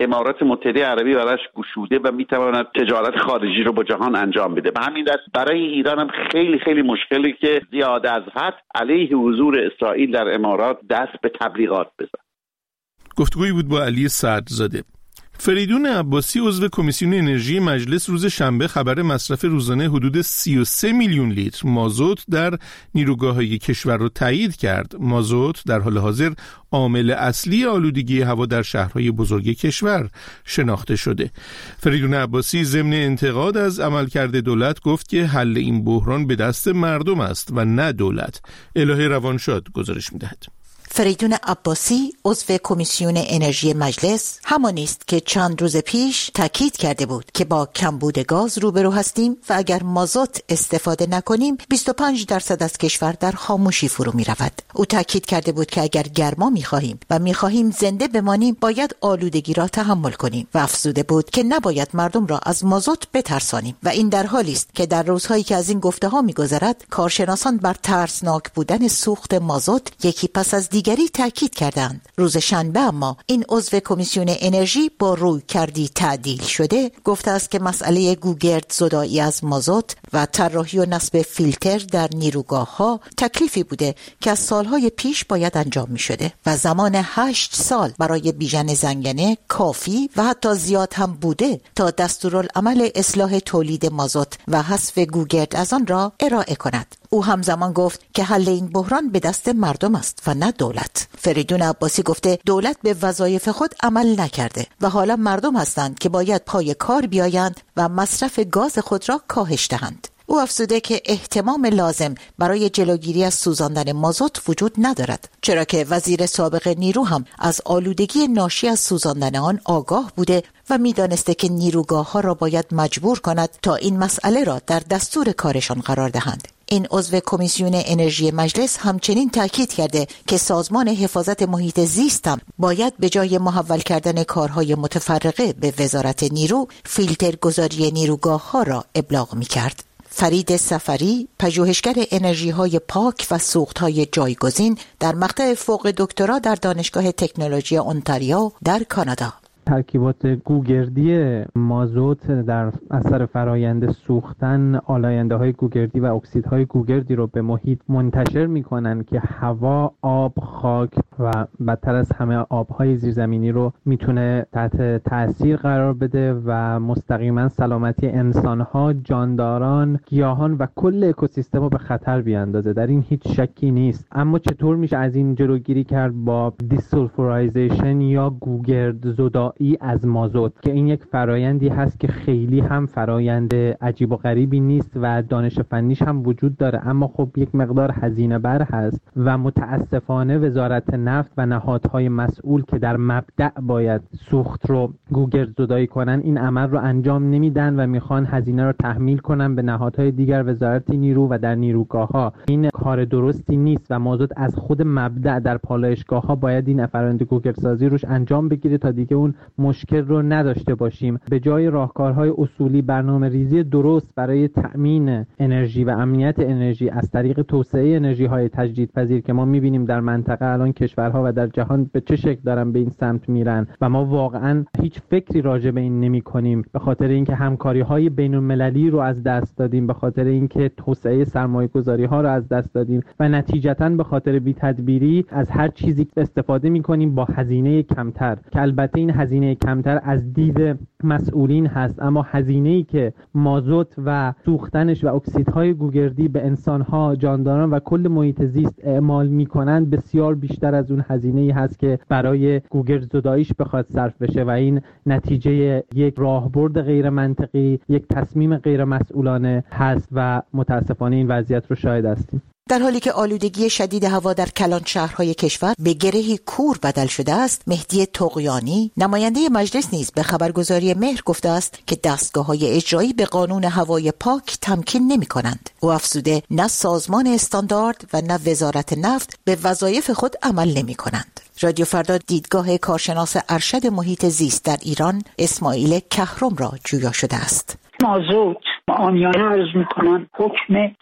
امارات متحده عربی براش گشوده و میتواند تجارت خارجی رو با جهان انجام بده. به همین دلیل برای ایران هم خیلی خیلی مشکلی که زیاد از حد علیه حضور اسرائیل در امارات دست به تبلیغات بزن. گفتگویی بود با علی صدرزاده. فریدون عباسی عضو کمیسیون انرژی مجلس روز شنبه خبر مصرف روزانه حدود سی و سه میلیون لیتر مازوت در نیروگاه‌های کشور را تایید کرد. مازوت در حال حاضر عامل اصلی آلودگی هوا در شهرهای بزرگ کشور شناخته شده. فریدون عباسی ضمن انتقاد از عملکرد دولت گفت که حل این بحران به دست مردم است و نه دولت. الهه روانشاد گزارش می‌دهد. فریدون عباسی عضو کمیسیون انرژی مجلس همانی است که چند روز پیش تاکید کرده بود که با کمبود گاز روبرو هستیم و اگر مازوت استفاده نکنیم بیست و پنج درصد از کشور در خاموشی فرو می رود. او تاکید کرده بود که اگر گرما می خواهیم و می خواهیم زنده بمانیم باید آلودگی را تحمل کنیم و افزوده بود که نباید مردم را از مازوت بترسانیم و این در حالی است که در روزهایی که از این گفته ها می گذرد کارشناسان بر ترسناک بودن سوخت مازوت یکی پس از دیگری تاکید کردند. روز شنبه اما این عضو کمیسیون انرژی با روی کردی تعدیل شده گفته است که مسئله گوگرد زدایی از مازوت و طراحی و نصب فیلتر در نیروگاه‌ها تکلیفی بوده که از سالهای پیش باید انجام می شده و زمان هشت سال برای بیژن زنگنه کافی و حتی زیاد هم بوده تا دستورالعمل اصلاح تولید مازوت و حذف گوگرد از آن را ارائه کند. او همزمان گفت که حل این بحران به دست مردم است و نه دولت. فریدون عباسی گفته دولت به وظایف خود عمل نکرده و حالا مردم هستند که باید پای کار بیایند و مصرف گاز خود را کاهش دهند. او افزوده که اهتمام لازم برای جلوگیری از سوزاندن مازوت وجود ندارد، چرا که وزیر سابق نیرو هم از آلودگی ناشی از سوزاندن آن آگاه بوده و می‌دانسته که نیروگاه‌ها را باید مجبور کند تا این مسئله را در دستور کارشان قرار دهند. این عضو کمیسیون انرژی مجلس همچنین تاکید کرده که سازمان حفاظت محیط زیست هم باید به جای محول کردن کارهای متفرقه به وزارت نیرو فیلتر گذاری نیروگاه‌ها را ابلاغ می‌کرد. فرید سفری، پژوهشگر انرژی‌های پاک و سوخت‌های جایگزین در مقطع فوق دکترا در دانشگاه تکنولوژی اونتاریو در کانادا. ترکیبات گوگردی مازوت در اثر فرایند سوختن آلاینده های گوگردی و اکسیدهای گوگردی رو به محیط منتشر میکنن که هوا، آب، خاک و بدتر از همه آبهای زیرزمینی رو میتونه تحت تاثیر قرار بده و مستقیما سلامتی انسانها، جانداران، گیاهان و کل اکوسیستم رو به خطر بیاندازه. در این هیچ شکی نیست. اما چطور میشه از این جلوگیری کرد؟ با دیسولفورایزیشن یا گوگرد زدایی از مازوت که این یک فرایندی هست که خیلی هم فرایند عجیب و غریبی نیست و دانش فنیش هم وجود داره، اما خب یک مقدار هزینه بر هست و متاسفانه وزارت نفت و نهادهای مسئول که در مبدأ باید سوخت رو گوگرد زدایی کنن این عمل رو انجام نمیدن و میخوان هزینه رو تحمیل کنن به نهادهای دیگر، وزارت نیرو و در نیروگاه‌ها. این کار درستی نیست و مازوت از خود مبدأ در پالایشگاه‌ها باید این فرآیند گوگرد سازی روش انجام بگیره تا دیگه اون مشکل رو نداشته باشیم. به جای راهکارهای اصولی برنامه ریزی درست برای تأمین انرژی و امنیت انرژی از طریق توسعه انرژی های تجدیدپذیر که ما میبینیم در منطقه الان کشورها و در جهان به چه شکل دارن به این سمت میرن و ما واقعا هیچ فکری راجع به این نمی کنیم، به خاطر اینکه همکاری های بین المللی رو از دست دادیم، به خاطر اینکه توسعه سرمایه گذاری ها رو از دست دادیم و نتیجتا به خاطر بی تدبیری از هر چیزی استفاده میکنیم با هزینه کمتر که البته این هزینه کمتر از دید مسئولین هست، اما هزینه‌ای که مازوت و سوختنش و اکسیدهای گوگردی به انسانها، جانداران و کل محیط زیست اعمال میکنند بسیار بیشتر از اون هزینه‌ای هست که برای گوگرد زداییش بخواد صرف بشه و این نتیجه یک راهبرد غیر منطقی، یک تصمیم غیر مسئولانه هست و متاسفانه این وضعیت رو شاهد هستیم. در حالی که آلودگی شدید هوا در کلان شهرهای کشور به گرهی کور بدل شده است، مهدی طغیانی نماینده مجلس نیز به خبرگزاری مهر گفته است که دستگاه‌های اجرایی به قانون هوای پاک تمکین نمی‌کنند. او افزوده نه سازمان استاندارد و نه وزارت نفت به وظایف خود عمل نمی‌کنند. رادیو فردا دیدگاه کارشناس ارشد محیط زیست در ایران اسماعیل کهرم را جویا شده است. مازوت آنیانه عرض میکنن حکم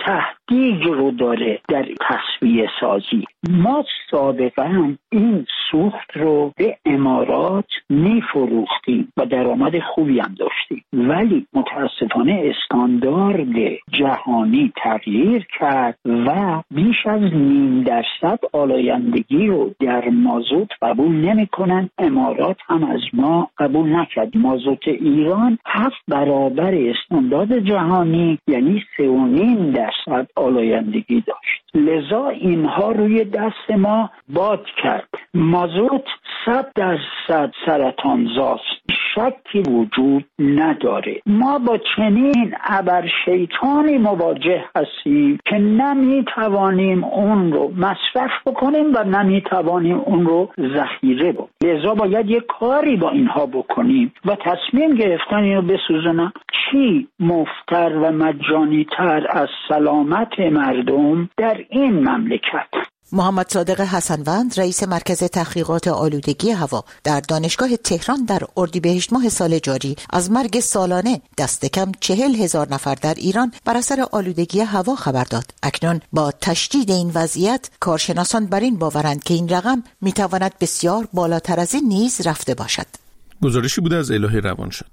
دیگ رو داره در تصفیه سازی. ما سابقا این سوخت رو به امارات میفروختیم و درآمد خوبی هم داشتیم، ولی متاسفانه استاندارد جهانی تغییر کرد و بیش از نیم درصد آلایندگی رو در مازوت قبول نمی‌کنن. امارات هم از ما قبول نکرد. مازوت ایران هفت برابر استاندارد جهانی یعنی سه و نیم درصد آلایندگی داشت، لذا اینها روی دست ما باد کرد. مازوت صد درصد سرطانزاست، شکی وجود نداره. ما با چنین ابر شیطانی مواجه هستیم که نمیتوانیم اون رو مصرف بکنیم و نمیتوانیم اون رو ذخیره بکنیم. لذا باید یک کاری با اینها بکنیم و تصمیم گرفتن اینو بسوزونن. چی مفتر و مجانی تر از سلامت مردم در این مملکت؟ محمد صادق حسنوند، رئیس مرکز تحقیقات آلودگی هوا در دانشگاه تهران، در اردیبهشت ماه سال جاری از مرگ سالانه دست کم چهل هزار نفر در ایران بر اثر آلودگی هوا خبر داد. اکنون با تشدید این وضعیت، کارشناسان بر این باورند که این رقم میتواند بسیار بالاتر از این نیز رفته باشد. گزارشی بود از الهه روانشاد.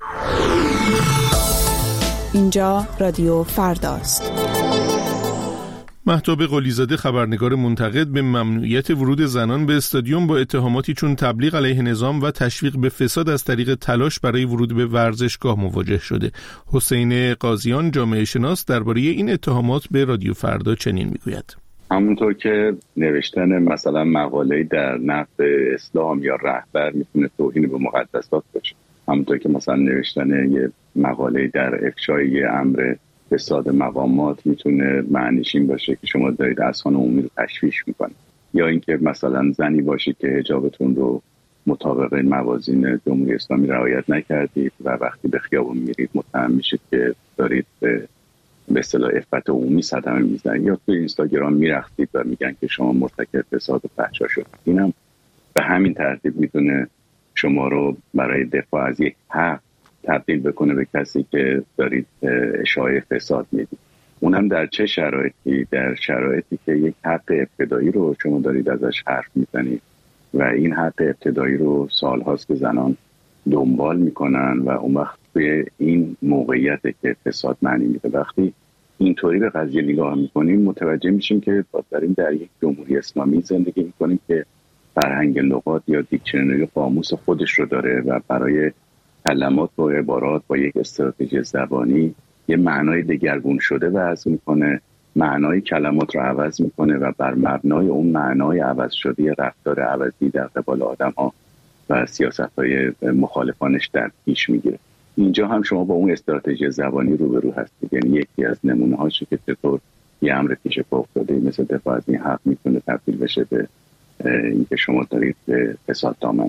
اینجا رادیو فرداست. مهتاب قلیزاده، خبرنگار منتقد به ممنوعیت ورود زنان به استادیوم با اتهاماتی چون تبلیغ علیه نظام و تشویق به فساد از طریق تلاش برای ورود به ورزشگاه مواجه شده. حسین قاضیان، جامعه شناس، درباره این اتهامات به رادیو فردا چنین میگوید: همونطور که نوشتن مثلا مقاله‌ای در نقد اسلام یا رهبر میتونه توهین به مقدسات باشه، همونطور که مثلا نوشتن یه مقاله‌ای در افشای یه امر فساد مقامات میتونه معنیش این باشه که شما دارید اذهان عمومی رو تشویش میکنید، یا اینکه مثلا زنی باشید که حجابتون رو مطابق موازین جمهوری اسلامی رعایت نکردید و وقتی به خیابون میرید متهم میشید که دارید به به اصطلاح عفت عمومی صدمه میزنید، یا توی اینستاگرام میرقصید و میگن که شما مرتکب فساد و فحشا شدید. اینم به همین ترتیب میتونه شما رو برای دفاع از یک حق تبدیل بکنه به کسی که دارید اشاعه فساد میدید. اونم در چه شرایطی؟ در شرایطی که یک حق ابتدایی رو شما دارید ازش حرف میزنید و این حق ابتدایی رو سالهاست که زنان دنبال میکنن و اون وقت به این موقعیت که فساد معنی میده. وقتی اینطوری به قضیه نگاه میکنیم متوجه میشیم که داریم در یک جمهوری اسلامی زندگی میکنیم که فرهنگ لغات یا دیکشنری قاموس خودش رو داره و برای کلمات و عبارات با یک استراتژی زبانی یه معنای دگرگون شده وضع میکنه، معنای کلمات رو عوض میکنه و بر مبنای اون معنای عوض شده رفتار عوضی در قبال آدم ها و سیاست های مخالفانش در پیش میگیره. اینجا هم شما با اون استراتژی زبانی روبرو هستید. یعنی یکی از نمونه هاشه که چطور یه امر پیش پا افتاده مثل دفاع از این حق میتونه تبدیل بشه به اینکه شما دارید به فساد دامن.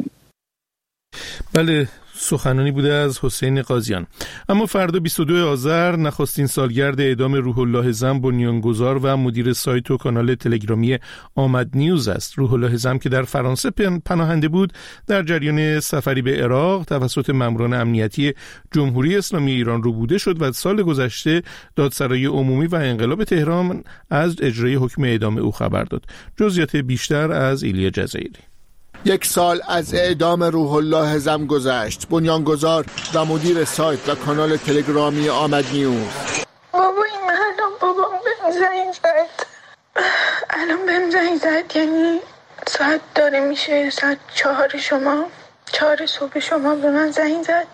بله، سخنانی بوده از حسین قاضیان. اما فردا بیست و دو آذر نخستین سالگرد اعدام روح الله زم، بنیانگذار و مدیر سایت و کانال تلگرامی آمد نیوز است. روح الله زم که در فرانسه پناهنده بود، در جریان سفری به عراق توسط ماموران امنیتی جمهوری اسلامی ایران ربوده شد و سال گذشته دادسرای عمومی و انقلاب تهران از اجرای حکم اعدام او خبر داد. جزئیات بیشتر از ایلیا جزایری. یک سال از اعدام روح الله زم گذشت. بنیانگذار و مدیر سایت و کانال تلگرامی آمد نیوز. بابا این الان بابا بهم زنگ زد الان بهم زنگ زد یعنی ساعت داره میشه ساعت چهار شما چهار صبح شما به من زنگ زد.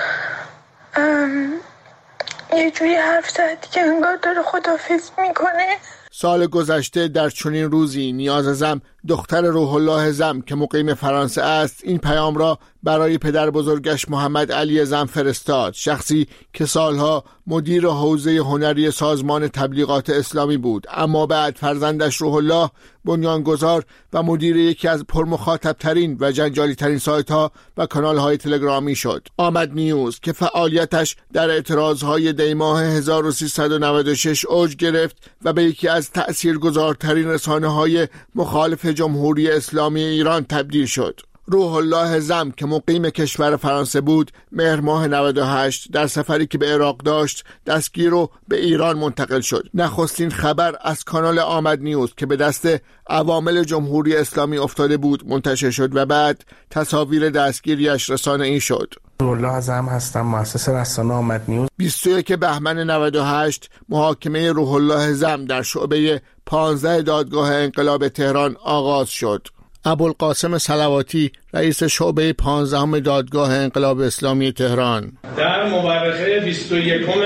یه جوری حرف زد که انگار داره خداحافظ میکنه. سال گذشته در چنین روزی نیاز زم، دختر روح الله زم که مقیم فرانسه است، این پیام را برای پدر بزرگش محمد علی زم فرستاد، شخصی که سالها مدیر حوزه هنری سازمان تبلیغات اسلامی بود، اما بعد فرزندش روح الله بنیانگذار و مدیر یکی از پرمخاطب ترین و جنجالی ترین سایت ها و کانال های تلگرامی شد. آمد نیوز که فعالیتش در اعتراض های دی ماه هزار و سیصد و نود و شش اوج گرفت و به یکی از تأثیرگذارترین رسانه های مخالف جمهوری اسلامی ایران تبدیل شد. روح الله زم که مقیم کشور فرانسه بود مهر ماه نود و هشت در سفری که به عراق داشت دستگیر و به ایران منتقل شد. نخستین خبر از کانال آمد نیوز که به دست عوامل جمهوری اسلامی افتاده بود منتشر شد و بعد تصاویر دستگیریش رسانه‌ای شد. روح الله زم هستم، مؤسس رسانه آمد نیوز. بیست و یک بهمن نود و هشت محاکمه روح الله زم در شعبه پانزده دادگاه انقلاب تهران آغاز شد. ابوالقاسم صلواتی رئیس شعبه پانزدهم دادگاه انقلاب اسلامی تهران در مورخه بیست و یکم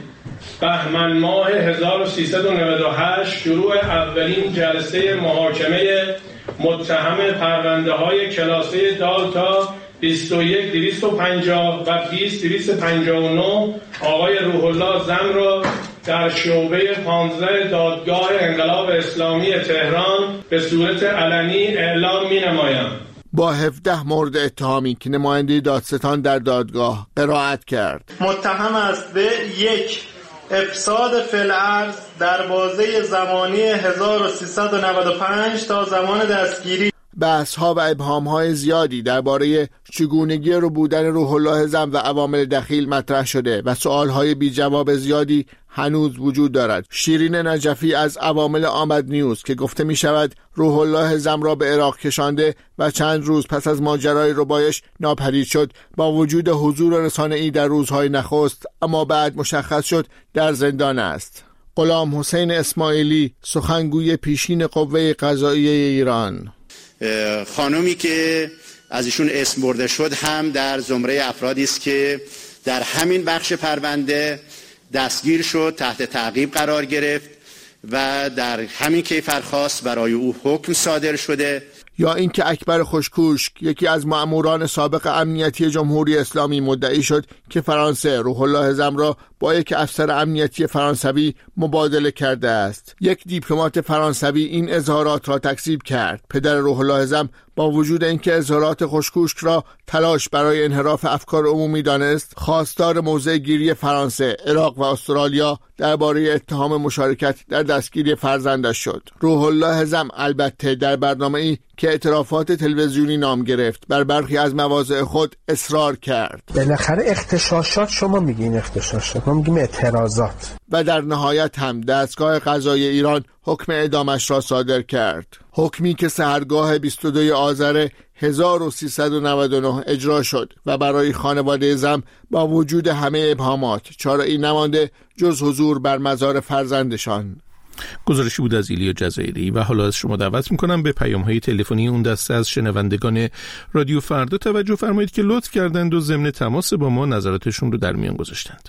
بهمن ماه هزار و سیصد و نود و هشت شروع اولین جلسه محاکمه متهم پرونده های کلاسه دال تا بیست و یک دویست و پنجاه و بیست دویست و پنجاه و نه آقای روح الله زم را در شعبه پانزده دادگاه انقلاب اسلامی تهران به صورت علنی اعلام می نمایم. با هفده مورد اتهامی که نماینده دادستان در دادگاه قرائت کرد. متهم است به یک افساد فی‌الارض در بازه زمانی هزار و سیصد و نود و پنج تا زمان دستگیری. بحث‌ها و ابهام‌های زیادی درباره چگونگی رو بودن روح الله زم و عوامل دخیل مطرح شده و سوال‌های بی جواب زیادی هنوز وجود دارد. شیرین نجفی از عوامل آمد نیوز که گفته می شود روح الله زم را به عراق کشانده و چند روز پس از ماجرای ربایش ناپدید شد، با وجود حضور رسانه‌ای در روزهای نخست اما بعد مشخص شد در زندان است. غلام حسین اسماعیلی سخنگوی پیشین قوه قضاییه ایران: خانومی که از ایشون اسم برده شد هم در زمره افرادی است که در همین بخش پرونده دستگیر شد، تحت تعقیب قرار گرفت و در همین کیفرخواست برای او حکم صادر شده. یا اینکه اکبر خوشکوشک یکی از مأموران سابق امنیتی جمهوری اسلامی مدعی شد که فرانسه روح الله زم را با یک افسر امنیتی فرانسوی مبادله کرده است. یک دیپلمات فرانسوی این اظهارات را تکذیب کرد. پدر روح الله زم با وجود اینکه اظهارات خوشکوشک را تلاش برای انحراف افکار عمومی دانست، خواستار موضع گیری فرانسه، عراق و استرالیا درباره اتهام مشارکت در دستگیری فرزندش شد. روح الله زم البته در برنامه‌ای که اعترافات تلویزیونی نام گرفت بر برخی از مواضع خود اصرار کرد. بالاخره اختشاشات شما میگین اختشاشات، ما میگیم اعتراضات. و در نهایت هم دستگاه قضایی ایران حکم اعدامش را صادر کرد. حکمی که سحرگاه بیست و دوم آذر هزار و سیصد و نود و نه اجرا شد و برای خانواده زم با وجود همه ابهامات چاره‌ای نمانده جز حضور بر مزار فرزندشان. گزارشی بود از ایلیا جزایری. و حالا از شما دعوت میکنم به پیام‌های تلفنی اون دسته از شنوندگان رادیو فردا توجه فرمایید که لطف کردند و ضمن تماس با ما نظراتشون رو در میان گذاشتند.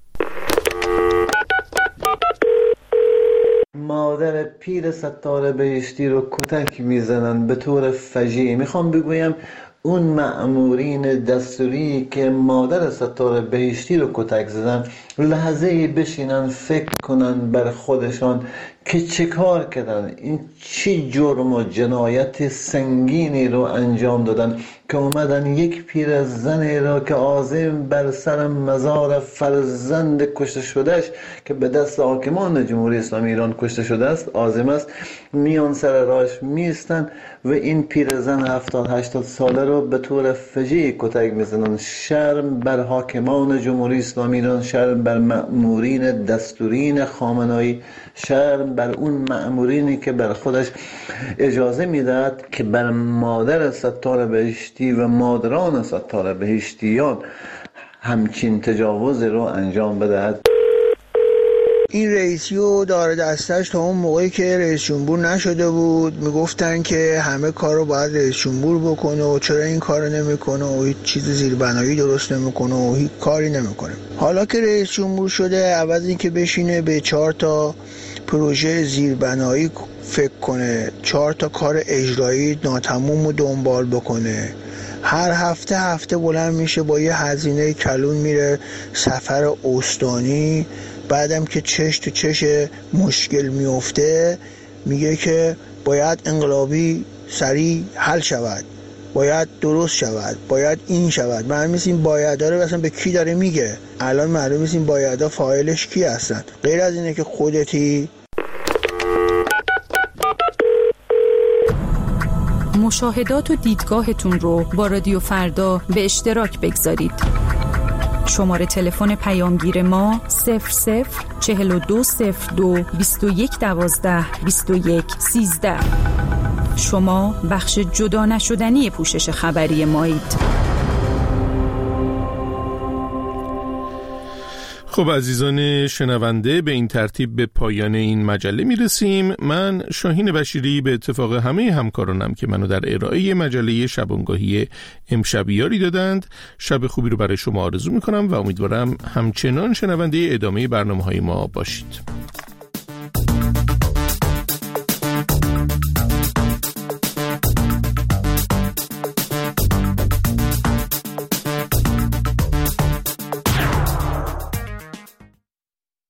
مادر پیر ستاره بهشتی رو کتک میزنن به طور فجیع. میخوام بگویم اون مأمورین دستوری که مادر ستاره بهشتی رو کتک زدن لحظه‌ای بشینن فکر کنن بر خودشان که چه کار کردن، این چی جرم و جنایت سنگینی رو انجام دادن که اومدن یک پیر زنی را که عازم بر سر مزار فرزند کشته شدهش که به دست حاکمان جمهوری اسلامی ایران کشته شده است عازم است، میان سر راهش میستن و این پیر زن هفتاد هشتاد ساله رو به طور فجیع کتک میزنن. شرم بر حاکمان جمهوری اسلامی ایران، شرم بر مأمورین دستورین خامنه‌ای، شرم بر اون مأمورینی که بر خودش اجازه میداد که بر مادر ستاره بهشتی و مادران ستاره بهشتیان همچین تجاوز رو انجام بدهد. این رئیسیو داره دستش تا اون موقعی که رئیس جمهور نشده بود میگفتن که همه کار رو باید رئیس جمهور بکنه و چرا این کار نمیکنه و هیچ چیز زیربنایی درست نمیکنه و هیچ کاری نمیکنه. حالا که رئیس جمهور شده عوض این که بشینه به چهار تا پروژه زیربنایی فکر کنه، چهار تا کار اجرایی ناتموم رو دنبال بکنه، هر هفته هفته بلند میشه با یه هزینه کلون میره سفر استانی، بعدم که چش تو چش مشکل میفته میگه که باید انقلابی سریع حل شود، باید درست شود، باید این شود. معلوم نیست این بایدها رو اصلا به کی داره میگه. الان معلوم نیست این بایدها فاعلش کی هستن غیر از اینه که خودتی. مشاهدات و دیدگاهتون رو با رادیو فردا به اشتراک بگذارید. شماره تلفن پیامگیر ما صفر صفر چهل و دو صفر دو بیست و یک دوازده بیست و یک سیزده. شما بخش جدا نشدنی پوشش خبری مایید. خب عزیزان شنونده، به این ترتیب به پایان این مجله میرسیم. من شاهین بشیری به اتفاق همه همکارانم که منو در ارائه مجله شبانگاهی امشب یاری دادند شب خوبی رو برای شما آرزو میکنم و امیدوارم همچنان شنونده ادامه برنامه‌های ما باشید.